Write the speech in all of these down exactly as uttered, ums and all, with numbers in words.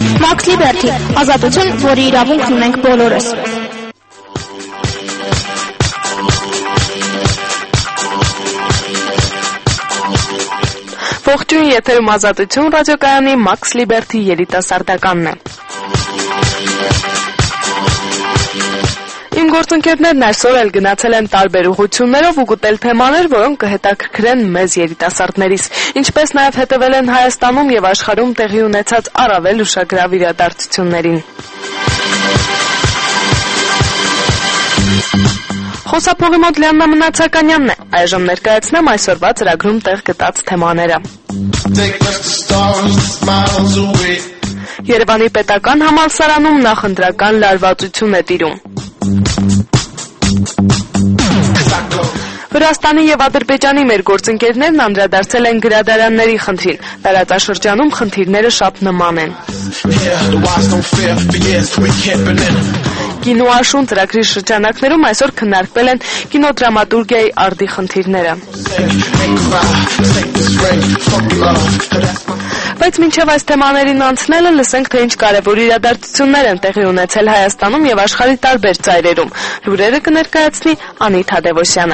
Max Liberty, ազատություն, որի իրավունքն ունենք բոլորս։ Ողջույն, եթերում ազատություն ռադիոկայանի Max Liberty երիտասարդականն է։ Իմ գործընկերներն այսօր էլ գնացել են տարբեր ուղղություններով ու գտել թեմաներ, որոնք կհետաքրքրեն մեզ երիտասարդներիս, ինչպես նաև հետևել են Հայաստանում եւ աշխարհում տեղի ունեցած առավել ուշագրավ իրադարձություններին։ Խոսափողի մոտ Լիաննա Մնացականյանն է, այժմ ներկայացնեմ այսօրվա ծրագրում տեղ գտած թեմաները։ Երևանի պետական համալսարանում նախընտրական լարվածություն է տիրում։ Վրաստանի եւ Ադրբեջանի մեր գործընկերներն անդրադարձել են գրադարանների խնդրին։ Տարածաշրջանում խնդիրները շատ նման են։ Կինոաշուն ծրագրի շրջանակներում այսօր քննարկվել են կինոդրամատուրգիայի արդի խնդիրները։ Բայց մինչև այս թեմաներին անցնելը լսենք, թե ինչ կարևոր իրադարձություններ են տեղի ունեցել Հայաստանում եւ աշխարհի տարբեր ծայրերում։ Լուրերը կներկայացնի Անի Թադևոսյանը։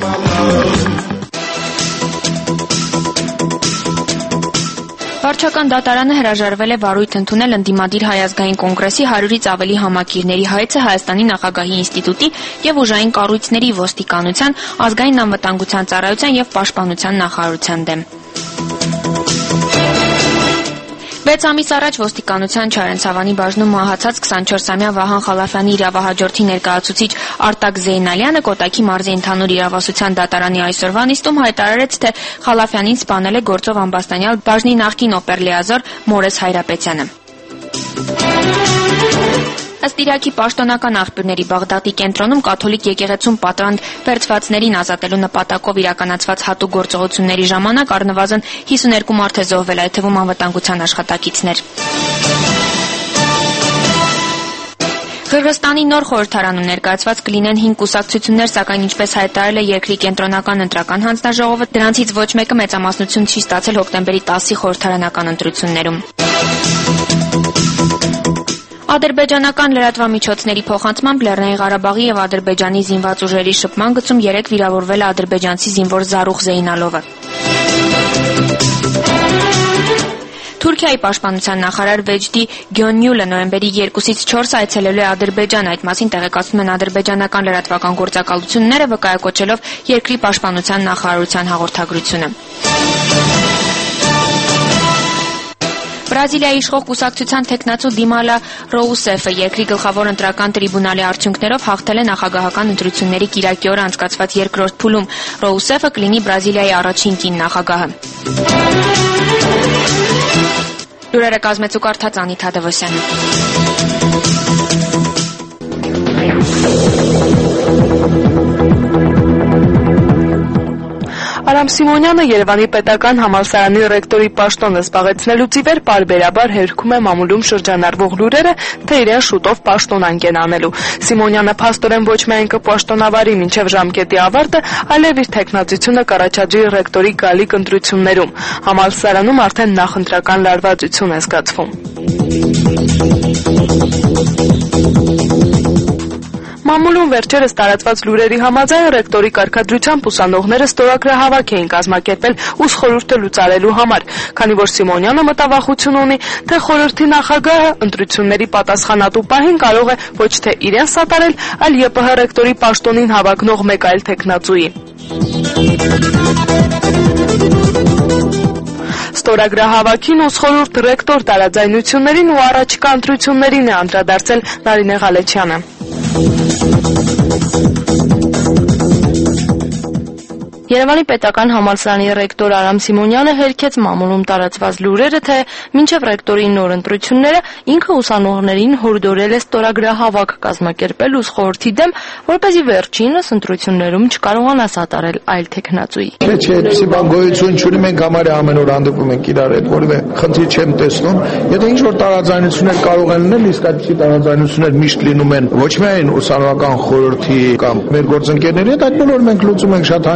Վարչական դատարանը հրաժարվել է վարույթ ընդունել ընդդիմադիր Հայ ազգային կոնգրեսի հարյուրից ավելի համակիրների հայցը Հայաստանի նախագահի ինստիտուտի եւ ուժային կառույցների ոստիկանության, ազգային անվտանգության ծառայության եւ պաշտպանության նախարարության դեմ։ Վեց ամիս առաջ ոստիկանության Չարենցավանի բաժնում մահացած քսանչորսամյա Վահան Խալաֆյանի իրավահաջորդի ներկայացուցիչ Արտակ Զեյնալյանը Կոտայքի մարզի ընդհանուր իրավասության դատարանի այսօրվա նիստում հայտարարեց, թե Խալաֆյանին սպանել է գործով ամբաստանյալ բաժնի նախկին օպերլիազոր Մորես Հայրապետյանը։ Ըստ Իրաքի պաշտոնական աղբյուրների Բաղդադի կենտրոնում կաթոլիկ եկեղեցում պատրանդ վերցվածներին ազատելու նպատակով իրականացված հատուկ գործողությունների ժամանակ առնվազն հիսուներկու մարդ է զոհվել, այդ թվում անվտանգության աշխատակիցներ։ Қырғызստանի նոր խորհրդարանում ներկայացված կլինեն հինգ կուսակցություններ, սակայն ինչպես հայտարարել է երկրի կենտրոնական ընտրական հանձնաժողովը, դրանցից ոչ մեկը մեծամասնություն չի ստացել հոկտեմբերի տասի խորհրդարանական ընտրություններում։ Ադրբեջանական լրատվամիջոցների փոխանցմամբ Լեռնային Ղարաբաղի եւ Ադրբեջանի զինված ուժերի շփման գծում երեք վիրավորվել է ադրբեջանցի զինվոր Զարուխ Զեյնալովը։ Թուրքիայի պաշտպանության նախարար Վեջդի Գյոնյուլը նոյեմբերի երկուսից չորսը այցելելու է Ադրբեջան, այդ մասին տեղեկացնում են ադրբեջանական լրատվական գործակալությունները, վկայակոչելով երկրի պաշտպանության նախարարության հաղորդագրությունը։ Բրազիլիայի իշխող կուսակցության թեկնածու Դիմալա Ռոուսեֆը երկրի գլխավոր ընտրական տրիբունալի արդյունքներով հաղթել է նախագահական ընտրությունների կիրակի օրը անցկացված երկրորդ փուլում։ Ռոուսեֆը կլինի Բրազիլիայի առաջին կին նախագահը։ Լուրերը կազմեց ու կարդաց Անի Թադևոսյանը։ Արամ Սիմոնյանը Երևանի պետական համալսարանի ռեկտորի պաշտոնը զբաղեցնելուց ի վեր պարբերաբար հերքում է մամուլում շրջանառվող լուրերը, թե իրեն շուտով պաշտոնանկ են անելու։ Սիմոնյանը փաստորեն ոչ միայն կպաշտոնավարի մինչև ժամկետի ավարտը, այլև իր թեկնածությունը կառաջադրի ռեկտորի գալիք ընտրություններում։ Համալսարանում արդեն նախընտրական լարվածություն է զգացվում։ Մամուլում վերջերս տարածված լուրերի համաձայն ռեկտորի կարգադրությամբ ուսանողները ստորագրահավաք էին կազմակերպել ուսանող խորհուրդը լուծարելու համար, քանի որ Սիմոնյանը մտավախություն ունի, թե խորհրդի նախագահը ընտրությունների պատասխանատու պահին կարող է ոչ թե իրեն սատարել, այլ ԵՊՀ ռեկտորի պաշտոնին հավակնող մեկ այլ թեկնածուի։ Ստորագրահավաքին ուսխորհուրդ ռեկտոր տարաձայնություններին ու առաջիկա ընտրություններին է անդրադարձել Նարինե Ղալեչյանը։ Երևանի պետական համալսարանի ռեկտոր Արամ Սիմոնյանը հերքեց մամուլում տարածված լուրերը, թե մինչև ռեկտորի նոր ընտրությունները ինքը ուսանողներին հորդորել է ստորագրահավաք կազմակերպել ուսխորհրդի դեմ, որպեսզի վերջինս ընտրություններում չկարողանա սատարել այլ թեկնածուի։ Չէ, այդպիսի բան գոյություն չունի, մենք համարյա ամեն օր հանդիպում ենք իրար հետ, որևէ խնդիր չեմ տեսնում։ Եթե ինչ-որ տարաձայնություններ կարող են լինել, իսկ այդպիսի տարաձայնություններ միշտ լինում են ոչ միայն ուսանողական խորհրդի կամ մեր գործընկերների հետ, այդ բոլորը մենք լուծում ենք շատ հանգիստ,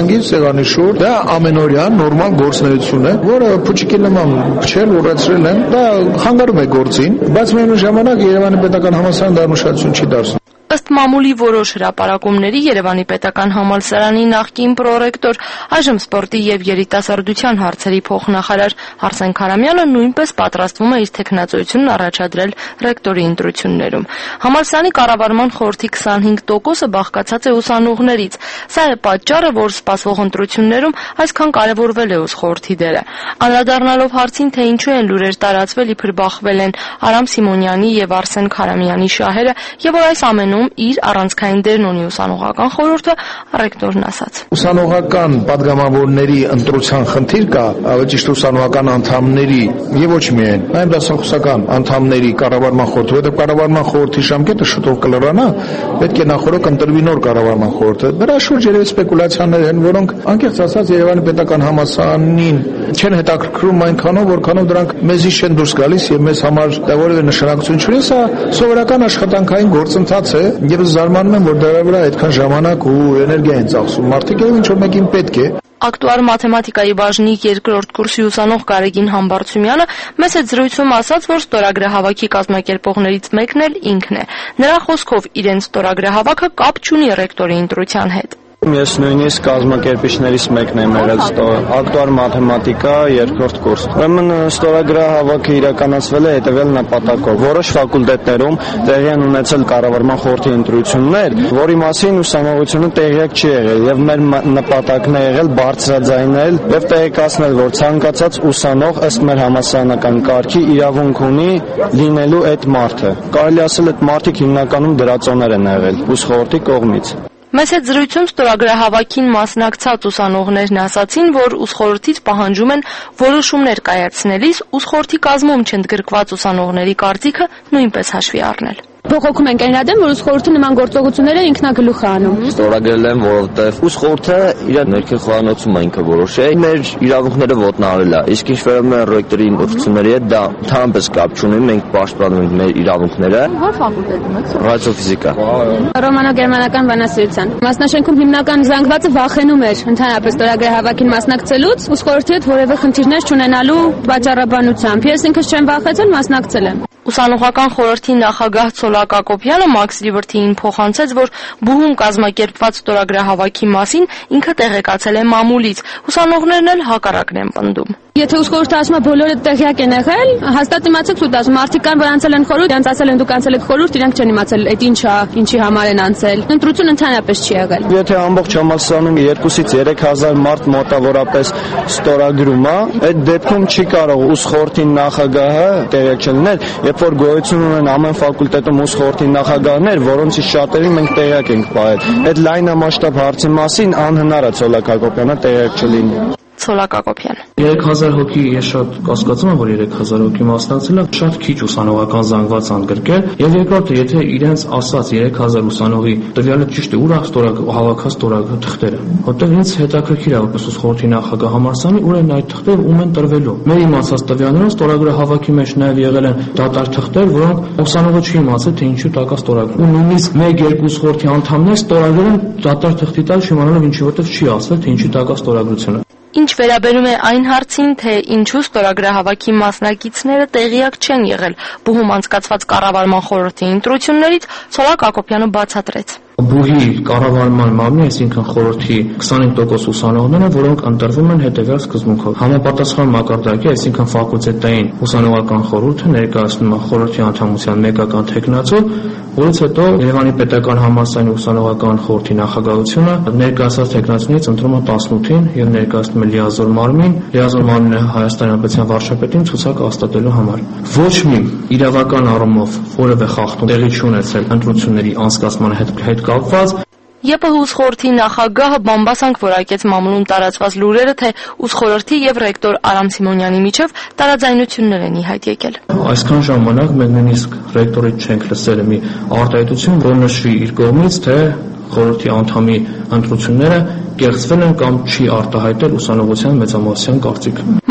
Երևանի շուրջ, դա ամենօրյա նորմալ գործունեություն է, որը փուչիկի նման փչել ուղեցրել են, դա խանգարում է գործին, բայց միևնույն ժամանակ Երևանի պետական համալսարանը դա ուշադրություն չի դարձնում։ Ըստ մամուլի որոշ հրապարակումների Երևանի պետական համալսարանի նախկին պրոռեկտոր, այժմ սպորտի եւ երիտասարդության հարցերի փոխնախարար Արսեն Քարամյանը նույնպես պատրաստվում է իր թեկնածությունն առաջադրել ռեկտորի ընտրություններում։ Համալսարանի կառավարման խորհրդի քսանհինգ տոկոսը բաղկացած է ուսանողներից։ Սա է պատճառը, որ սպասվող ընտրություններում այսքան կարևորվել է ուսանողների խորհրդի դերը։ Անդրադառնալով հարցին, թե ինչու են լուրեր տարածվել, իբր բախվել են Արամ Սիմոնյանի եւ Արսեն Քարամյանի շահերը, եւ որ այս ամենում իր առանցքային դերն ունի ուսանողական խորհուրդը, ռեկտորն ասաց. Ուսանողական падգամավորների ընտրության խնդիր կա, ավելի ճիշտ ուսանողական անդամների եւ ոչ միայն, նաեւ դասախոսական անդամների կառավարման խորհուրդը, որովհետեւ կառավարման խորհրդի ժամկետը շուտով կլրանա, պետք է նախորդ ընտրվի նոր կառավարման խորհուրդը։ Դրա շուրջ երևի սպեկուլյացիաներ են, որոնք անկեղծ ասած Երևանի պետական համալսարանին չեն հետաքրքրում այնքանով, որքանով դրանք մեզից չեն դուրս գալիս եւ մեզ համար դա որևէ նշանակություն չունի, սա սովորական աշխատանքային գործընթաց է եւ զարմանում եմ, որ դրա վրա այդքան ժամանակ ու էներգիա են ծախսում։ Մարդիկ էլ ինչ որ մեկին պետք է։ Ակտուար մաթեմատիկայի բաժնի երկրորդ կուրսի ուսանող Գարեգին Համբարձումյանը մեծ զրույցում ասաց, որ ստորագրահավաքի կազմակերպողներից մեկն էլ ինքն է։ Նրա խոսքով իրենց ստորագրահավաքը կապ չունի ռեկտորի ընտրության հետ։ Ես նույնիսկ կազմակերպիչներից մեկն եմ եղել ակտուար մաթեմատիկա երկրորդ կուրս։ Ուրեմն ստորագրահավաքը իրականացվել է հետևյալ նպատակով։ Որոշ ֆակուլտետներում տեղի են ունեցել կառավարման խորհրդի ընտրություններ, որի մասին ուսանողությունը տեղյակ չի եղել, եւ մեր նպատակն է եղել բարձրաձայնել եւ տեղեկացնել, որ ցանկացած ուսանող ըստ մեր համալսարանական կարգի իրավունք ունի լինելու այդ մարդը։ Կարելի ասել այդ մարդիկ հիմնականում դրածոներ են եղել ուսխորհրդի կողմից։ Մեծ այդ զրույցում ստորագրահավաքին մասնակցած ուսանողներն ասացին, որ ուսխորհրդից պահանջում են որոշումներ կայացնելիս ուսխորհրդի կազմում չընդգրկված ուսանողների կարծիքը նույնպես հաշվի առնել։ Բողոքում ենք այն դեմ, որ ուսխորհուրդը նման գործողությունները ինքնագլուխ է անում։ Ստորագրել են, որովհետև ուսխորհուրդը իր ներքին խոհանոցում է ինքը որոշել, մեր իրավունքները ոտնահարել է, իսկ ինչ վերաբերում է ռեկտորի ընտրությունների հետ, դա ընդհանրապես կապ չունի, մենք պաշտպանում ենք մեր իրավունքները։ Ո՞ր ֆակուլտետում եք։ Ռադիոֆիզիկա։ Ռոմանո-գերմանական բանասիրության։ Մասնաշենքում հիմնական զանգվածը վախենում էր ընդհանրապես ստորագրահավաքին մասնակցելուց, ուսխորհրդի հետ որևէ խնդիրներ չունենալու պատճառաբանությամբ։ Ես ինքս չեմ վախեցել, մասնակցել եմ։ Ուսանողական խորհրդի նախագահ Ցոլակ Ակոբյանը Մաքս Լիբերթիին փոխանցեց, որ բուհում կազմակերպված ստորագրահավաքի մասին ինքը տեղեկացել է մամուլից։ Ուսանողներն էլ հակառակն են պնդում։ Եթե ուսխորհուրդը ասում է բոլորը տեղյակ են եղել, հաստատ իմացեք ու ասում մարդիկ կան, որ անցել են խորհուրդ, իրենց ասել են դուք անցել եք խորհուրդ, իրենք չեն իմացել այդ ինչ է, ինչի համար են անցել։ Ընտրություն ընդհանրապես չի եղել։ Եթե ամբողջ համալսարանում երկուսից երեք հազար մարդ մոտավորապես ստորագրում է, այդ դեպքում չի կարող ուսխորհրդի նախագահը տեղյակ չլինել, երբ որ գոյություն ունեն ամեն ֆակուլտետում ուսխորհրդի նախագահներ, որոնցից շատերին մենք տեղյակ ենք պահել։ Այդ լայնամասշտաբ հարցի մասին անհնար է Ցոլակ Ակոբյանը տեղյակ չլինի։ Ցոլակ Ակոբյան։ երեք հազար հոգի ես շատ կասկածում եմ, որ երեք հազար հոգի մասնակցել է, շատ քիչ ուսանողական զանգված անդգրկել, եւ երկրորդը, եթե իրենց ասած երեք հազար ուսանողի տվյալը ճիշտ է, ուր է հավաքած թղթերը, որտեղ ինձ հետաքրքիր է որպես ուսխորհրդի նախագահ համալսարանի, ուր են այդ թղթերը, ում են տրվելու։ Մեր իմացած տվյալներով ստորագրահավաքի մեջ նաեւ եղել են դատարկ թղթեր, որոնք ուսանողը չի իմացել, թե ինչու տակա ստորագրել։ Ու նույնիսկ մեկ-երկու ուսխորհրդի անդամներ ստորագրել են դատարկ թղթի տակ, չիմանալով ինչի որտեղ չի ասել, թե ինչի տակա ստորագրությունը։ Ինչ վերաբերում է այն հարցին, թե ինչու ստորագրահավաքի մասնակիցները տեղյակ չեն եղել բուհում անցկացված կառավարման խորհրդի ընտրություններից, Ցոլակ Ակոբյանը բացատրեց։ Բուհի կառավարման մարմինը, այսինքն խորհրդի քսանհինգ տոկոս ուսանողները, որոնք ընտրվում են հետևյալ սկզբունքով։ Համապատասխան մակարդակի, այսինքն ֆակուլտետային ուսանողական խորհուրդը ներկայացնում է խորհրդի անդամության մեկական թեկնածու, որից հետո Երևանի պետական համալսարանի ուսանողական խորհրդի նախագահությունը ներկայացած թեկնածուներից ընտրում է տասնութին եւ ներկայացնում է լիազոր մարմին, լիազոր մարմինը Հայաստանի Հանրապետության վարչապետին ցուցակ հաստատելու համար։ Ոչ մի իրավական առումով որևէ խախտում տեղի չունեցել ընտրությունների անցկացման հետ կապված։ ԵՊՀ ուսխորհրդի նախագահը բամբասանք որակեց մամուլում տարածված լուրերը, թե ուսխորհրդի եւ ռեկտոր Արամ Սիմոնյանի միջև տարաձայնություններ են ի հայտ եկել։ Այսքան ժամանակ մենք նույնիսկ ռեկտորից չենք լսել մի արտահայտություն, որ նշվի իր կողմից, թե խորհրդի անդամի ընտրությունները կեղծվել են կամ չի արտահայտել ուսանողության մեծամասնության կարծիքը։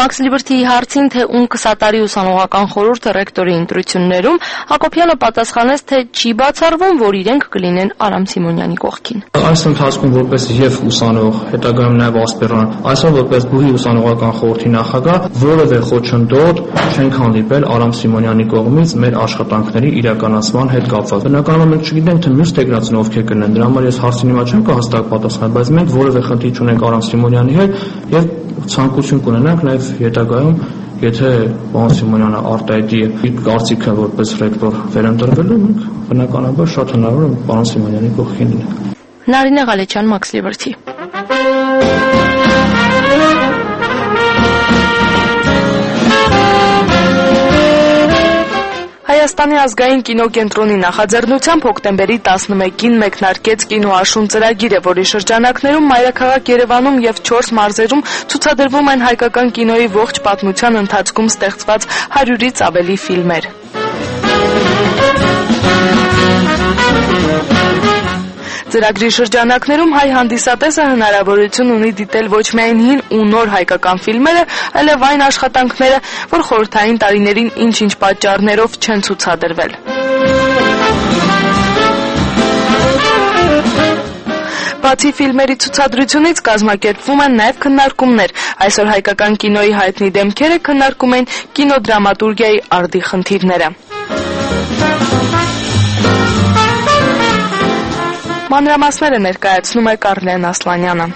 Max Liberty-ի հարցին, թե ում կսատարի ուսանողական խորհուրդը ռեկտորի ընտրություններում, Հակոբյանը պատասխանեց, թե չի բացառվում, որ իրենք կլինեն Արամ Սիմոնյանի կողքին։ Այս ընթացքում որպես եւ ուսանող, հետագայում նաեւ ասպիրանտ, այսօր որպես բուհի ուսանողական խորհրդի նախագահ, որևէ խոչընդոտ չենք հանդիպել Արամ Սիմոնյանի կողմից մեր աշխատանքների իրականացման հետ կապված։ Բնականաբար մենք չգիտենք, թե մյուս տեխնացիոն ովքեր կնեն, դրա համար ես հարցին հիմա չեմ կարող հստակ պատասխանել, բայց մենք որևէ խնդիր չունենք Արամ Սիմոնյանի հետ եւ ցանկություն կունենանք նաեւ հետագայում, եթե պարոն Սիմոնյանը արտահայտի իր կարծիքը որպես ռեկտոր վերընտրվելու, մենք բնականաբար շատ հնարավոր է պարոն Սիմոնյանի կողքին լինենք։ Նարինե Ղալեչյան, Max Liberty։ Հայաստանի ազգային կինոկենտրոնի նախաձեռնությամբ հոկտեմբերի տասնմեկին մեկնարկեց կինոաշուն ծրագիրը, որի շրջանակներում մայրաքաղաք Երևանում եւ չորս մարզերում ցուցադրվում են հայկական կինոյի ողջ պատմության ընթացքում ստեղծված հարյուրից ավելի ֆիլմեր։ Ծրագրի շրջանակներում հայ հանդիսատեսը հնարավորություն ունի դիտել ոչ միայն հին ու նոր հայկական ֆիլմերը, այլև այն աշխատանքները, որ խորհրդային տարիներին ինչ-ինչ պատճառներով չեն ցուցադրվել։ Բացի ֆիլմերի ցուցադրությունից կազմակերպվում են նաև քննարկումներ։ Այսօր հայկական կինոյի հայտնի դեմքերը քննարկում են կինոդրամատուրգիայի արդի խնդիրները։ Մանրամասները ներկայացնում է Կարլեն Ասլանյանը։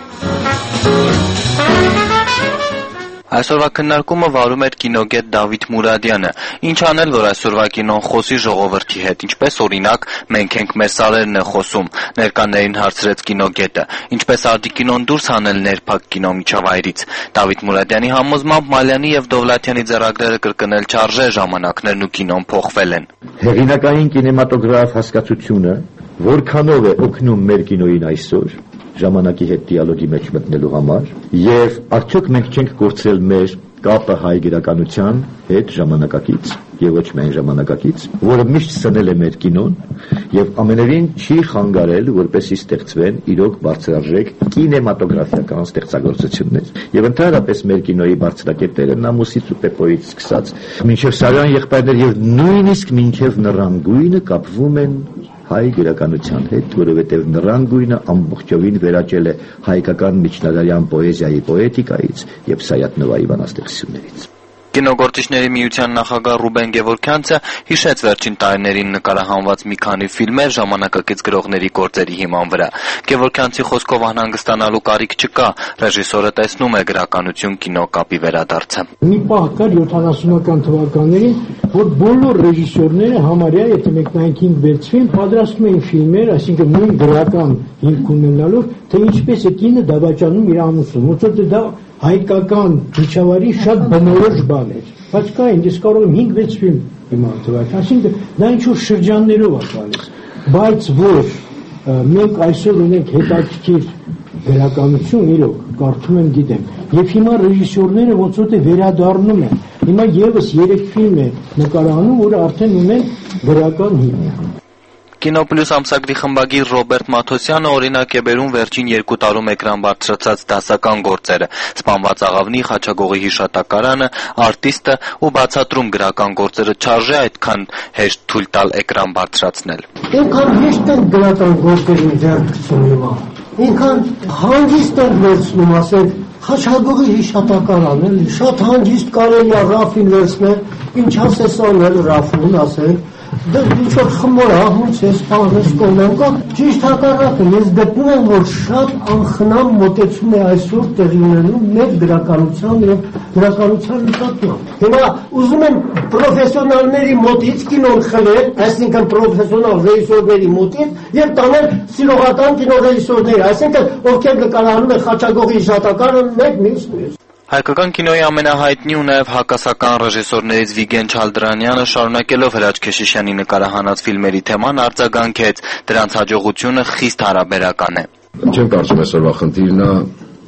Այսօրվա քննարկումը վարում էր կինոգետ Դավիթ Մուրադյանը։ Ինչ անել, որ այսօրվա կինոն խոսի ժողովրդի հետ, ինչպես օրինակ մենք ենք մեր սարերն է խոսում, ներկաներին հարցրեց կինոգետը, ինչպես արդի կինոն դուրս հանել ներփակ կինո միջավայրից։ Դավիթ Մուրադյանի համոզմամբ Մալյանի եւ Դովլաթյանի ձեռագրերը կրկնել չարժե, ժամանակներն ու կինոն փոխվել են։ Հեղինակային կինեմատոգրաֆ հասկացությունը որքանով է օգնում մեր կինոյին այսօր ժամանակի հետ դիալոգի մեջ մտնելու համար եւ արդյոք մենք չենք կորցրել մեր կապը հայ գրականության հետ ժամանակակից եւ ոչ միայն ժամանակակից, որը միշտ սնել է մեր կինոն եւ ամենևին չի խանգարել, որպեսզի ստեղծվեն իրոք բարձրարժեք կինեմատոգրաֆիական ստեղծագործություններ եւ ընդհանրապես մեր կինոյի բարձրակետերը նամուսից ու պեպոյից սկսած մինչեւ Սարյան եղբայրներ եւ նույնիսկ մինչեւ Նռան գույնը կապվում են հայ գրականության հետ, որովհետև Նռան գույնը ամբողջովին վերաճել է հայկական միջնադարյան պոեզիայի պոետիկայից եւ Սայաթ-Նովայի բանաստեղծություններից։ Կինոգործիչների միության նախագահ Ռուբեն Գևորգյանցը հիշեց վերջին տարիներին նկարահանված մի քանի ֆիլմեր ժամանակակից գրողների գործերի հիման վրա։ Գևորգյանցի խոսքով անհանգստանալու կարիք չկա, ռեժիսորը տեսնում է գրականություն կինո կապի վերադարձը։ Մի պահ կար յոթանասունական թվականներին, որ բոլոր ռեժիսորները համարյա, եթե մեկնայինքին վերցվին, պատրաստում էին ֆիլմեր, այսինքն նույն գրական հիմք ունենալով, թե ինչպես է կինը դավաճանում իր ամուսնուն, որովհետև դա հայկական միջավայրի շատ բնորոշ բան էր, բայց կա ինձ կարող եմ հինգ-վեց ֆիլմ իմանալ թվալ, այսինքն դա ինչ-որ շրջաններով է գալիս, բայց որ մենք այսօր ունենք հետաքրքիր գրականություն, իրոք կարդում եմ, գիտեմ, եւ հիմա ռեժիսորները ոնց որ թե վերադառնում են, հիմա եւս երեք ֆիլմ է նկարահանում, որը արդեն ունեն գրական հիմք։ Կինոպլյուս ամսագրի խմբագիր Ռոբերտ Մաթոսյանը օրինակ է բերում վերջին երկու տարում էկրան բարձրացած դասական գործերը՝ Սպանված աղավնի, Խաչագողի հիշատակարանը, Արտիստը ու բացատրում գրական գործերը չարժե այդքան հեշտ թույլ տալ էկրան բարձրացնել։ Ինքան հեշտ են գրական գործերին ձեռքցում հիմա, ինքան հանգիստ են վերցնում, ասել Խաչագողի հիշատակարան, շատ հանգիստ կարելի է Ռաֆին վերցնել, ինչ ասես անել Ռաֆին ասել Դե ինչ-որ խմոր ահմուց ես պահնես կոնեմ կա, ճիշտ հակառակը, ես գտնում եմ, որ շատ անխնամ մոտեցում է այսօր տեղի ունենում մեր գրականության և գրականության նկատմամբ։ Հիմա ուզում եմ պրոֆեսիոնալների մոտից կինոն խլել, այսինքն պրոֆեսիոնալ ռեժիսորների մոտից և տանել սիրողական կինոռեժիսորների, այսինքն ովքեր նկարահանում են Խաչագողի հիշատակարանը մեկ մյուս մյուս։ Հայկական կինոյի ամենահայտնի ու նաև հակասական ռեժիսորներից Վիգեն Չալդրանյանը շարունակելով Հրաչ Քեշիշյանի նկարահանած ֆիլմերի թեման արձագանքեց, դրանց հաջողությունը խիստ հարաբերական է։ Չեմ կարծում այսօրվա խնդիրն է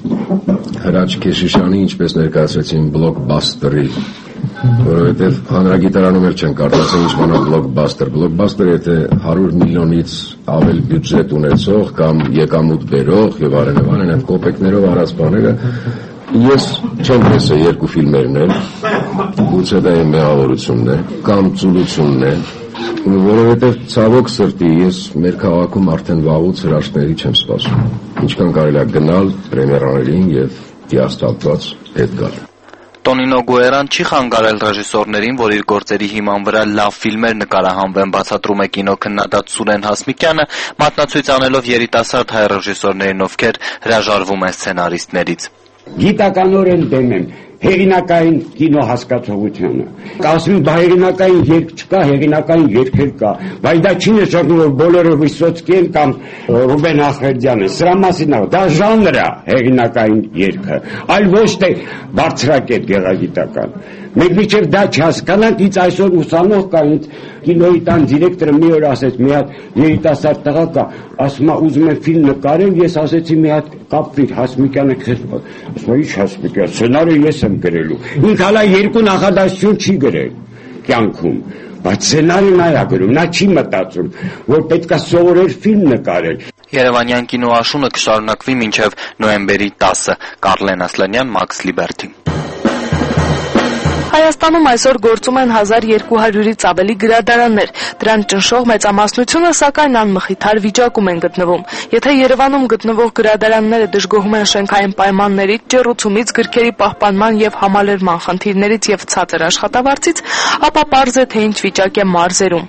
Հրաչ Քեշիշյանի, ինչպես ներկայացրեցին բլոկբասթերի, որովհետև հանրագիտարանում էլ չեն կարծացել ինչ բան է բլոկբասթեր։ Բլոկբասթերը եթե հարյուր միլիոնից ավել բյուջետ ունեցող կամ եկամուտ բերող եւ արենեվան են կոպեկներով արած բաները Ես չեմ տեսել երկու ֆիլմերն էլ, գուցե դա իմ մեղավորությունն է, կամ ծուլությունն է, որովհետև ցավոք սրտի ես մեր քաղաքում արդեն վաղուց հրաշքների չեմ սպասում։ Ինչքան կարելի է գնալ պրեմիերաներին եւ դիաստատված հետ գալ։ Տոնինո Գուերան չի խանգարել ռեժիսորներին, որ իր գործերի հիման վրա լավ ֆիլմեր նկարահանվեն, բացատրում է կինոքննադատ Սուրեն Հասմիկյանը, մատնացույց անելով երիտասարդ հայ ռեժիսորներին, ովքեր հրաժարվում են սցենարիստներից։ Գիտականորեն դեմ եմ հեղինակային կինո հասկացողությանը։ Ասում բա հեղինակային երգ չկա, հեղինակային երգեր կա, բայց դա չի նշանակում, որ բոլորը Վիսոցկի են կամ Ռուբեն Ախմեդյանը։ Սրա մասին է, դա ժանր է հեղինակային երգը, այլ ոչ թե բարձրակետ գեղագիտական։ Մենք մինչև դա չհասկանանք, ինձ այսօր ուսանող կա, ինձ կինոյի տան դիրեկտորը մի օր ասեց, մի հատ երիտասարդ տղա կա, ասում է ուզում եմ ֆիլմ նկարել, ես ասեցի մի հատ կապվիր Հասմիկյանը քեզ, ասում է ի՞նչ Հասմիկյան, սցենարը ես եմ գրելու։ Ինքը հալա երկու նախադասություն չի գրել կյանքում, բայց սցենարը նա է գրում, նա չի մտածում, որ պետքա սովորել ֆիլմ նկարել։ Երևանյան կինոաշունը կշարունակվի մինչև նոյեմբերի տասը։ Կարլեն Ասլանյան, Մաքս Լիբերթի։ Հայաստանում այսօր գործում են հազար երկու հարյուրից ավելի գրադարաններ։ Դրանց ճնշող մեծամասնությունը սակայն անմխիթար վիճակում են գտնվում։ Եթե Երևանում գտնվող գրադարանները դժգոհում են շենքային պայմաններից, ջեռուցումից, գրքերի պահպանման եւ համալրման խնդիրներից եւ ցածր աշխատավարձից, ապա պարզ է, թե ինչ վիճակ է մարզերում։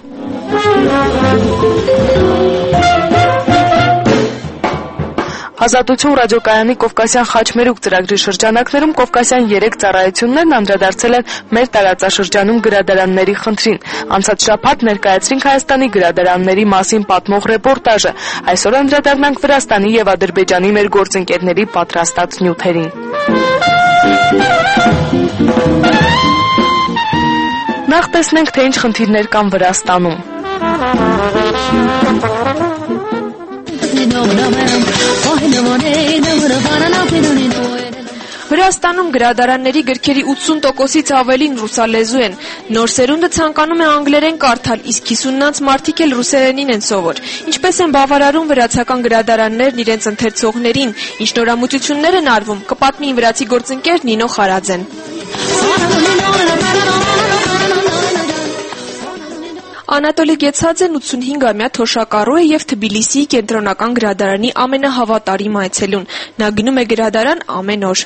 Ազատություն ռադիոկայանի Կովկասյան խաչմերուկ ծրագրի շրջանակներում Կովկասյան երեք ծառայություններն անդրադարձել են մեր տարածաշրջանում գրադարանների խնդրին։ Անցած շաբաթ ներկայացրինք Հայաստանի գրադարանների մասին պատմող ռեպորտաժը։ Այսօր անդրադառնանք Վրաստանի եւ Ադրբեջանի մեր գործընկերների պատրաստած նյութերին։ Նախ տեսնենք, թե ինչ խնդիրներ կան Վրաստանում։ Վրաստանում գրադարանների գրքերի ութսուն տոկոսից ավելին ռուսալեզու են։ Նոր սերունդը ցանկանում է անգլերեն կարդալ, իսկ հիսուննանց մարդիկ էլ ռուսերենին են սովոր։ Ինչպես են բավարարում վրացական գրադարաններն իրենց ընթերցողներին, ինչ նորամուծություններ են արվում, կպատմի վրացի գործընկեր Նինո Խարաձեն։ Անատոլի Գեցաձեն ութսունհինգամյա թոշակառու է եւ Թբիլիսիի կենտրոնական գրադարանի ամենահավատարիմ այցելուն։ Նա գնում է գրադարան ամեն օր։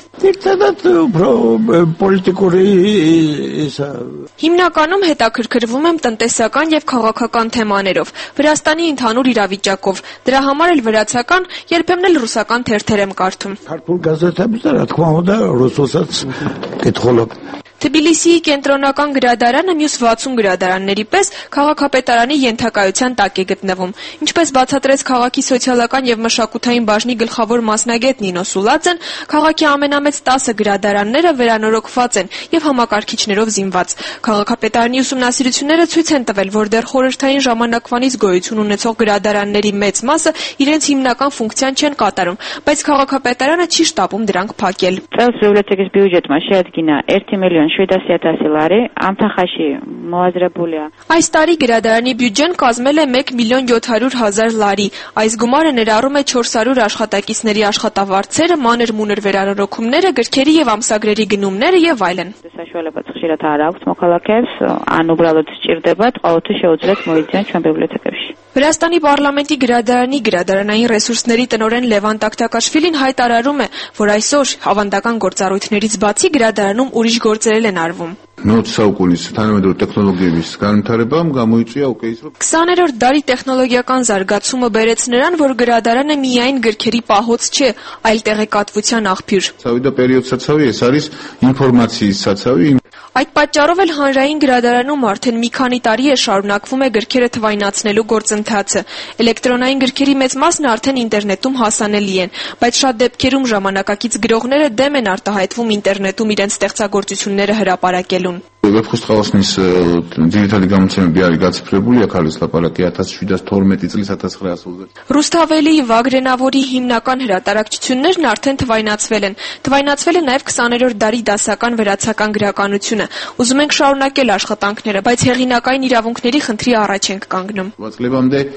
Հիմնականում հետաքրքրվում եմ տնտեսական եւ քաղաքական թեմաներով, Վրաստանի ընդհանուր իրավիճակով։ Դրա համար էլ վրացական, երբեմն էլ ռուսական թերթեր եմ կարդում։ Թբիլիսիի կենտրոնական գրադարանը մյուս վաթսուն գրադարանների պես քաղաքապետարանի ենթակայության տակ է գտնվում։ Ինչպես բացատրեց քաղաքի սոցիալական եւ մշակութային բաժնի գլխավոր մասնագետ Նինո Սուլաձեն, քաղաքի ամենամեծ տասը գրադարանները վերանորոգված են եւ համակարգիչներով զինված։ Քաղաքապետարանի ուսումնասիրությունները ցույց են տվել, որ դեռ խորհրդային ժամանակվանից գոյություն ունեցող գրադարանների մեծ մասը իրենց հիմնական ֆունկցիան չեն կատարում, բայց քաղաքապետարանը չի շտապում դրանք փակել։ Այս տարի գրադարանի բյուջեն կազմել է մեկ միլիոն յոթ հարյուր հազար լարի։ Այս գումարը ներառում է չորս հարյուր աշխատակիցների աշխատավարձերը, մանր-մունր վերանորոգումները, գրքերի եւ ամսագրերի գնումները եւ այլն։ Վրաստանի պարլամենտի գրադարանի գրադարանային ռեսուրսների տնօրեն Լևան Տակտակաշվիլին հայտարարում է, որ այսօր ավանդական գործառույթներից բացի գրադարանում ուրիշ գործեր են արվում։ քսաներորդ դարի տեխնոլոգիական զարգացումը բերեց նրան, որ գրադարանը միայն գրքերի պահոց չէ, այլ տեղեկատվության աղբյուր։ Այդ պատճառով էլ հանրային գրադարանում արդեն մի քանի տարի է շարունակվում է գրքերը թվայնացնելու գործընթացը։ Էլեկտրոնային գրքերի մեծ մասն արդեն ինտերնետում հասանելի են, բայց շատ դեպքերում ժամանակակից գրողները դեմ են արտահայտվում ինտերնետում իրենց ստեղծագործությունները հրապարակելուն։ Վեբխոստղավասնից դիգիտալի գամությունները բիարիգացիպրებული է քալստապարակի հատած շուտած թորմետից լիս հատած խրասուզել։ Ռուստավելի Վագրենավորի հիմնական հրատարակչություններն արդեն թվայնացվել են։ Թվայնացվել է նաև քսաներորդ դարի դասական վրացական գրականությունը։ Ուզում ենք շարունակել աշխատանքները, բայց հեղինակային իրավունքների խնդրի առաջ ենք կանգնում։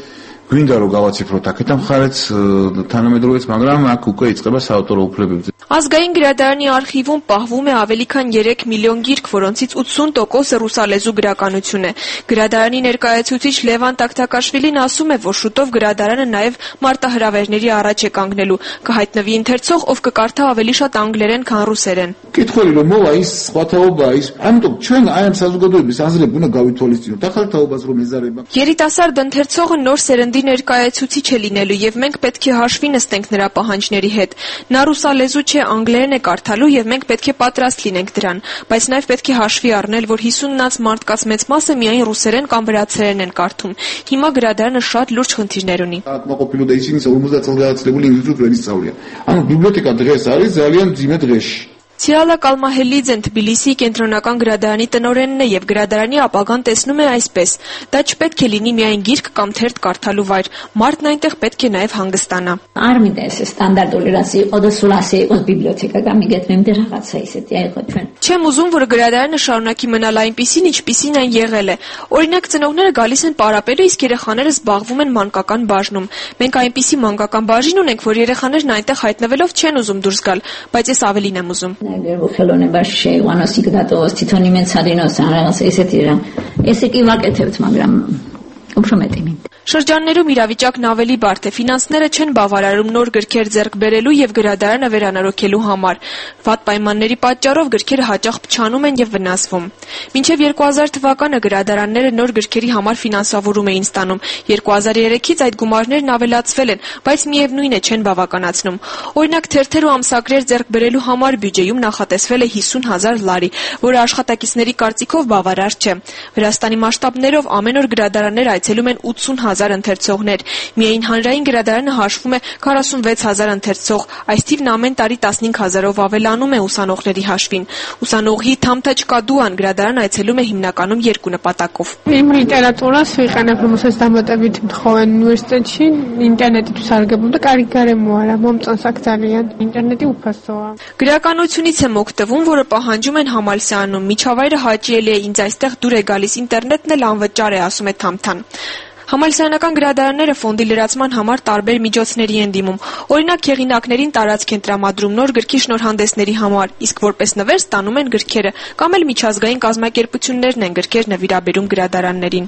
გვინდა რომ გავაციფროთ აქეთ მხარეც თანამედროვეც, მაგრამ აქ უკვე იწყება საავტორო უფლებებზე. Ազգային գրադարանի արխիվում պահվում է ավելի քան երեք միլիոն գիրք, որոնցից ութսուն տոկոսը ռուսալեզու գրականություն է։ Գրադարանի ներկայացուցիչ Լևան Տաքթակաշվիլին ասում է, որ շուտով գրադարանը նաև մարտահրավերների առաջ է կանգնելու։ Կհայտնվի ընթերցող, ով կկարդա ավելի շատ անգլերեն, քան ռուսերեն։ Կითხվელი რომ მოვა ის სხვათაობა ის, ამიტომ ჩვენ აი ამ საზოგადოების აზრები უნდა გავითვალისწინოთ, ახალ თაობას რომ ეზარება։ Երիտասարդ ընթերցողը նոր սերնդի ներկայացուցիչ է լինելու եւ մենք պետք է հաշվի նստենք նրա պահանջների հետ։ Նա ռուսալեզու չէ, անգլերեն է կարդալու եւ մենք պետք է պատրաստ լինենք դրան, բայց նաեւ պետք է հաշվի առնել, որ հիսուննից մարդկաց մեծ մասը միայն ռուսերեն կամ վրացերեն են կարդում։ Հիմա գրադարանը շատ լուրջ խնդիրներ ունի։ Ակնყოფილու და ისინი ორმოცდაათ წელს გადაწყებული ინგლისურად ვერ ისწავლიან. ანუ ბიბლიოთეკა დღეს არის ძალიან ძიმე დღეში. Ցիրալա Կալմահելիձեն Թբիլիսիի կենտրոնական գրադարանի տնօրենն է եւ գրադարանի ապագան տեսնում է այսպես. դա չպետք է լինի միայն գիրք կամ թերթ կարդալու վայր, մարդն այնտեղ պետք է նաեւ հանգստանա։ Არ միտես ստանդարտული ռասի օդեսուլասի օս բիբլիոթեկա կամ իգետնեմ դեր հղացա իսետ այգո ჩვენ։ Չեմ ուզում, որ գրադարանը շարունակի մնալ այնպիսին, ինչպիսին այն եղել է։ Օրինակ ծնողները գալիս են պարապելու, իսկ երեխաները զբաղվում են մանկական բաժնում։ Մենք այնպիսի մանկական բաժին ունենք, որ երեխաներն այնտեղ հայտնվելով չեն ուզում դուրս գալ, բայց ես ավելին եմ ուզում։ Խելոնե բաշե վանոսիկ դատոս տիտոնի մեն ցարինոս անրաս էսետիրա էսեկի վակեթեվց მაგრამ ուփշոմետիմին Շրջաններում իրավիճակն ավելի բարդ է, ֆինանսները չեն բավարարում նոր գրքեր ձեռք բերելու եւ գրադարանը վերանորոգելու համար։ Վատ պայմանների պատճառով գրքերը հաճախ փչանում են եւ վնասվում։ Մինչեւ երկու հազար թվականը գրադարանները նոր գրքերի համար ֆինանսավորում էին ստանում։ երկու հազար երեքից այդ գումարներն ավելացվել են, բայց միևնույն է չեն բավականացնում։ Օրինակ թերթեր ու ամսագրեր ձեռք բերելու համար բյուջեում նախատեսվել է հիսուն հազար լարի, որը աշխատակիցների կարծիքով բավարար չէ։ Վրաստանի մասշտաբներով ամեն օր գրադարաններ այցելում են ութսուն հազար ընթերցողներ։ Միայն հանրային գրադարանը հաշվում է քառասունվեց հազար ընթերցող, այս թիվն ամեն տարի տասնհինգ հազարով ավելանում է ուսանողների հաշվին։ Ուսանողի Թամթաչկադուան գրադարան այցելում է հիմնականում երկու նպատակով։ Իմ լիտերատուրան սվիխանեմ ուսանողների դխոեն ունիվերսիտետի ինտերնետի ցարգեբում դա կարիգարեմ ուարա մոմ ծանսակցալիան ինտերնետի ուփասոա։ Գրականությունից եմ օգտվում, որը պահանջում են համալսարանում։ Միջավայրը հաճելի է, ինձ այստեղ դուր է գալիս, ինտերնետն էլ անվճար է, ասում է Թամթան։ Համալսարանական գրադարանները ֆոնդի լրացման համար տարբեր միջոցների են դիմում։ Օրինակ հեղինակներին տարածք են տրամադրում նոր գրքի շնորհանդեսների համար, իսկ որպես նվեր ստանում են գրքերը, կամ էլ միջազգային կազմակերպություններն են գրքեր նվիրաբերում գրադարաններին։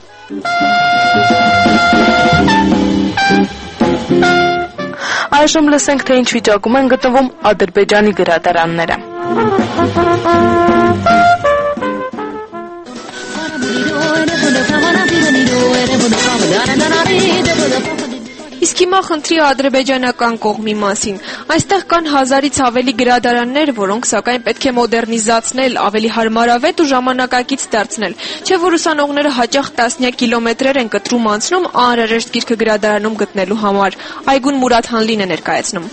Այժմ լսենք, թե ինչ վիճակում են գտնվում Ադրբեջանի գրադարանները։ Իսկ հիմա խնդրի ադրբեջանական կողմի մասին։ Այստեղ կան հազարից ավելի գրադարաններ, որոնք սակայն պետք է մոդեռնիզացնել, ավելի հարմարավետ ու ժամանակակից դարձնել։ Չէ՞ որ ուսանողները հաճախ տասնյակ կիլոմետրեր են կտրում անցնում անհրաժեշտ գիրքը գրադարանում գտնելու համար։ Այգուն Մուրադ Հանլին է ներկայացնում։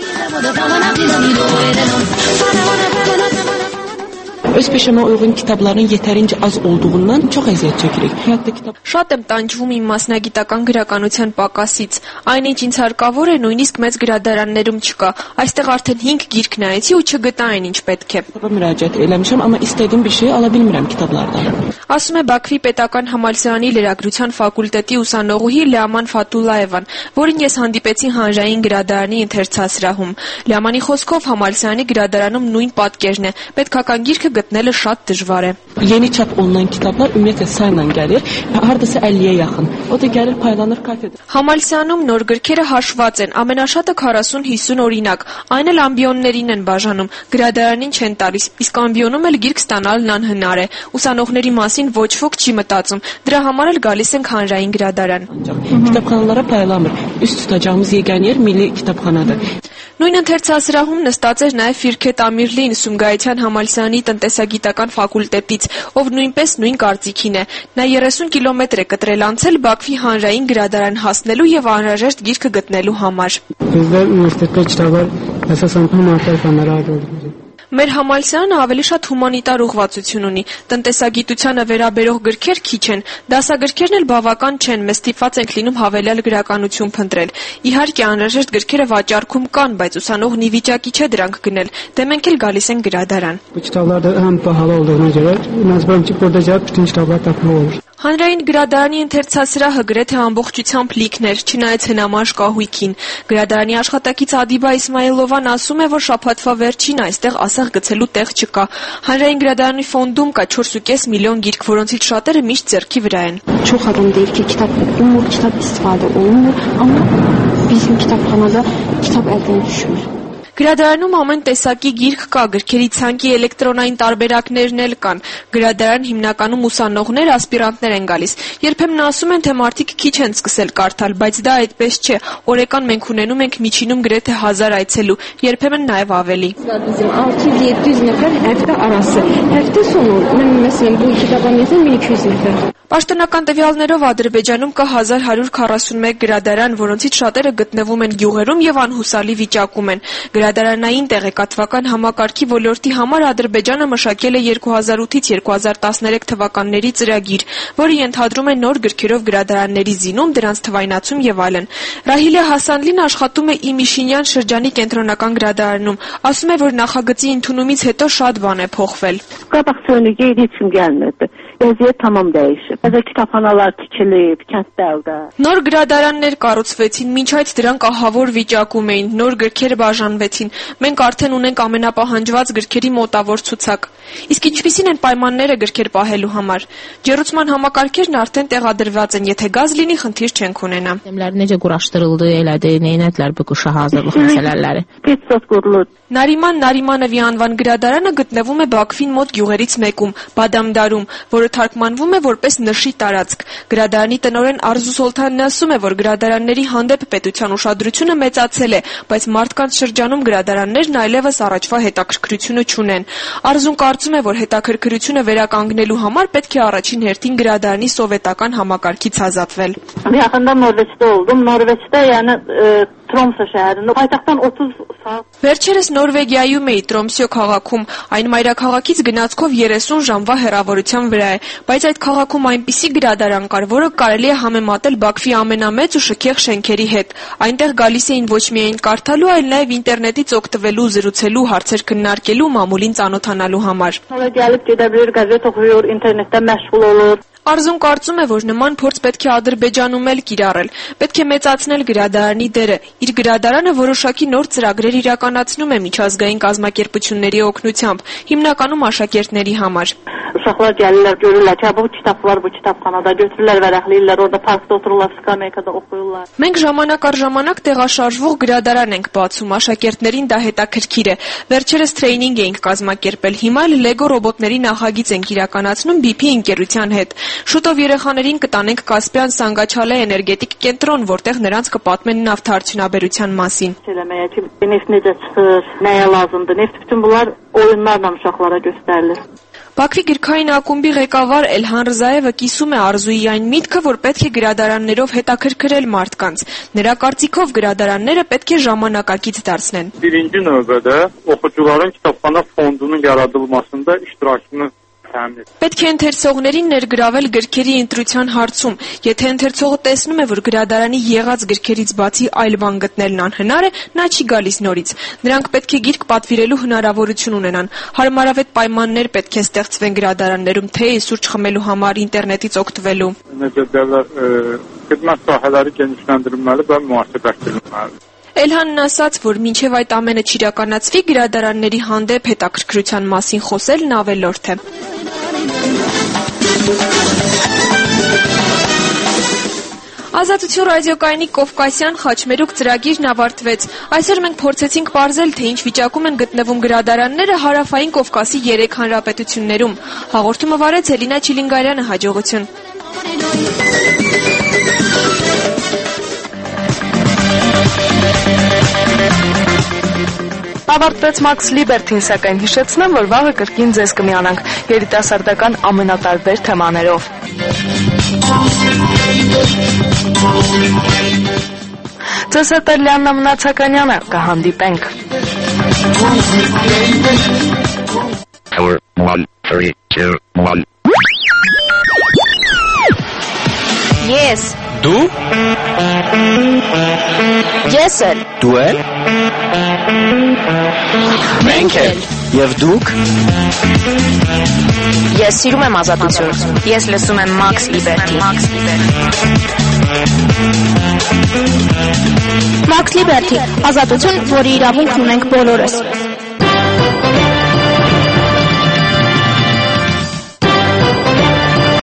Öz peşəmə uyğun kitabların yetərincə az olduğundan çox əziyyət çəkirik. Həyatda kitab Շատ եմ տանջվում իմ մասնագիտական գրականության պակասից։ Այն ինչ ինձ հարկավոր է, նույնիսկ մեծ գրադարաններում չկա։ Այստեղ արդեն հինգ գիրք նայեցի ու չգտա այն ինչ պետք է։ Müraciət eləmişəm, amma istədiyim bir şey ala bilmirəm kitablardan։ Ասում է Բաքվի պետական համալսարանի լրագրության ֆակուլտետի ուսանողուհի Լեաման Ֆաթուլլաևան, որին ես հանդիպեցի հանրային գրադարանի ընթերցասրահում։ Լեամանի խոսքով համալսարանի գրադարանում նույն պատկերն է։ Պետքական գիրքը գտնելը շատ դժվար է։ Yeni çap olunan kitablar ümumiyyətlə sayla gəlir, hardasa əlliyə yaxın. O da gəlir paylanır kafedə։ Համալսարանում նոր գրքերը հաշված են, ամենաշատը քառասուն հիսուն օրինակ, այն էլ ամբիոններին են բաժանում, գրադարանին չեն տալիս, իսկ ամբիոնում էլ գիրք ստանալն անհնար է։ Ուսանողների մասին ոչ ոք չի մտածում, դրա համար էլ գալիս ենք հանրային գրադարան։ Kitabxanalara paylamır. Üst tutacağımız yeganə yer milli kitabxanadır։ Նույն ընթերցասրահում նստած էր նաև Ֆիրքետ Ամիրլին Սումգայիթյան համալսարանի տնտեսագիտական ֆակուլտետից, ով նույնպես նույն կարծիքին է։ Նա երեսուն կիլոմետր է կտրել անցել Բաքվի հանրային գրադարան հասնելու եւ անհրաժեշտ գիրքը գտնելու համար։ Մեր համալսարանը ավելի շատ հումանիտար ուղղվածություն ունի, տնտեսագիտությանը վերաբերող գրքեր քիչ են, դասագրքերն էլ բավական չեն, մեզ ստիպված ենք լինում հավելյալ գրականություն փնտրել։ Իհարկե անհրաժեշտ գրքերը վաճառքում կան, բայց ուսանողն ի վիճակի չէ դրանք գնել, դե մենք էլ գալիս ենք գրադարան։ Հանրային գրադարանի ընթերցասրահը գրեթե ամբողջությամբ լիքն էր, չնայած հնամաշ կահույքին։ Գրադարանի աշխատակից Ադիբա Իսմայիլովան ասում է, որ շաբաթվա վերջին այստեղ ասեղ գցելու տեղ չկա։ Հանրային գրադարանի ֆոնդում կա չորս ու կես միլիոն գիրք, որոնցից շատերը միշտ ձեռքի վրա են։ Çox adam deyir ki, kitab umur, kitab istifadə olunmur, amma bizim kitabxanada kitab əldən düşmür. Գրադարանում ամեն տեսակի գիրք կա, գրքերի ցանկի էլեկտրոնային տարբերակներն էլ կան։ Գրադարան հիմնականում ուսանողներ, ասպիրանտներ են գալիս։ Երբեմն ասում են, թե մարդիկ քիչ են սկսել կարդալ, բայց դա այդպես չէ։ Օրեկան մենք ունենում ենք միջինում գրեթե հազար այցելու, երբեմն նաև ավելի։ Bizim altı yüz yedi yüz nəfər həftə arası. Həftə sonu mən məsələn bu kitabxanada bir iki yüz nəfər. Պաշտոնական տվյալներով Ադրբեջանում կա հազար հարյուր քառասունմեկ գրադարան, որոնցից շատերը գտնվում են գյուղերում եւ անհուսալի վիճակում են։ Գրադարանային տեղեկատվական համակարգի ոլորտի համար Ադրբեջանը մշակել է երկու հազար ութից երկու հազար տասներեք թվականների ծրագիր, որը ենթադրում է նոր գրքերով գրադարանների զինում, դրանց թվայնացում եւ այլն։ Ռահիլե Հասանլին աշխատում է Իմիշինյան շրջանի կենտրոնական գրադարանում։ Ասում է, որ նախագծի ընդունումից հետո շատ բան է փոխվել։ Qabaqçılığa heç kim gəlmirdi. Vəziyyət tamam dəyişib. Bəzən kitabxanalar tikilib, kəndlərdə. Նոր գրադարաններ կառուցվեցին, մինչ այդ դրանք ահավոր վիճակում էին, նոր գրքեր բաժանվեցին։ Մենք արդեն ունենք ամենապահանջված գրքերի մոտավոր ցուցակ։ Իսկ ինչպիսին են պայմանները գրքեր պահելու համար։ Ջեռուցման համակարգերն արդեն տեղադրված են, եթե գազ լինի, խնդիր չենք ունենա։ Necə quraşdırıldı, elədi, neynədilər bu qışa hazırlıq məsələləri. Նարիման Նարիմանովի անվան գրադարանը գտնվում է Բաքվին մոտ գյուղերից մեկում, Բադամդարում, որը թարգմանվում է որպես նշի տարածք։ Գրադարանի տնօրեն Արզու Սոլթանն ասում է, որ գրադարանների հանդեպ պետության ուշադրությունը մեծացել է, բայց մարդկանց շրջանում գրադարաններն այլևս առաջվա հետաքրքրությունը չունեն։ Արզուն կարծում է, որ հետաքրքրությունը վերականգնելու համար պետք է առաջին հերթին գրադարանի սովետական համակարգից ազատվել։ Yaxında Norveçdə oldum. Norveçdə yəni Tromsø şəhərində paytaxtdan otuz saat. Վերջերս Նորվեգիայում էի Տրոմսյո քաղաքում, այն մայրաքաղաքից գնացքով երեսուն ժամվա հեռավորության վրա է, բայց այդ քաղաքում այնպիսի գրադարան կար, որը կարելի է համեմատել Բաքվի ամենամեծ ու շքեղ շենքերի հետ։ Այնտեղ գալիս էին ոչ միայն կարդալու, այլ նաև ինտերնետից օգտվելու, զրուցելու, հարցեր քննարկելու, մամուլին ծանոթանալու համար։ Sonra gəlib gedə bilir, qəzet oxuyur, internetdə məşğul olur. Արզուն կարծում է, որ նման փորձ պետք է Ադրբեջանում էլ կիրառել։ Պետք է մեծացնել գրադարանի դերը։ Իր գրադարանը որոշակի նոր ծրագրեր իրականացնում է միջազգային կազմակերպությունների օգնությամբ, հիմնականում աշակերտների համար։ Uşaqlar gəlirlər, görürlər ki, bu kitab var bu kitabxanada, götürürlər, vərəqləyirlər, orada parkda otururlar, skameykada oxuyurlar։ Մենք ժամանակ առ ժամանակ տեղաշարժվող գրադարան ենք բացում, աշակերտներին դա հետաքրքիր է։ Վերջերս տրեյնինգ էինք կազմակերպել, հիմա էլ Lego ռոբոտների նախագիծ ենք իրականացնում բի փի ընկերության հետ։ Շուտով երեխաներին կտանենք Կասպյան Սանգաչալե էներգետիկ կենտրոն, որտեղ նրանց կպատմեն նավթարդյունաբերության մասին։ Eləməyə ki, neft necə çıxır, nəyə lazımdır, neft bütün bunlar oyunlarla uşaqlara göstərilir։ Բաքվի գրքային ակումբի ղեկավար Էլհան Ռզայևը կիսում է Արզուի այն միտքը, որ պետք է գրադարաններով հետաքրքրել մարդկանց։ Նրա կարծիքով գրադարանները պետք է ժամանակակից դարձնեն։ Birinci növbədə oxucuların kitabxana fondunun yaradılmasında iştirakını Պետք է ընթերցողներին ներգրավել գրքերի ընտրության հարցում։ Եթե ընթերցողը տեսնում է, որ գրադարանի եղած գրքերից բացի այլ բան գտնելն անհնար է, նա չի գալիս նորից։ Նրանք պետք է գիրք պատվիրելու հնարավորություն ունենան։ Հարմարավետ պայմաններ պետք է ստեղծվեն գրադարաններում, թեյ, սուրճ խմելու համար, ինտերնետից օգտվելու։ Necə deyirlər, xidmət sahələri genişləndirilməli və müasibləşdirilməlidir։ Էլհանն ասաց, որ մինչև այդ ամենը չիրականացվի, գրադարանների հանդեպ հետաքրքրության մասին խոսելն ավելորդ է։ Ազատություն ռադիոկայանի Կովկասյան խաչմերուկ ծրագիրն ավարտվեց։ Այսօր մենք փորձեցինք պարզել, թե ինչ վիճակում են գտնվում գրադարանները հարավային Կովկասի երեք հանրապետություններում։ Հաղորդումը վարեց Էլինա Չիլինգարյանը, հաջողություն։ Ավարտվեց Max Liberty-ն, սակայն հիշեցնեմ, որ վաղը կրկին ձեզ կմիանանք երիտասարդական ամենատարբեր թեմաներով։ Ձեզ հետ է Լիաննա Մնացականյանը, կհանդիպենք։ one, three, two, one. Yes. Դու? Ես էլ։ Դու էլ։ Մենք էլ։ Եվ դուք? Ես սիրում եմ ազատություն։ Ես լսում եմ Max Liberty։ Max Liberty, ազատություն, որի իրավունքն ունենք բոլորս։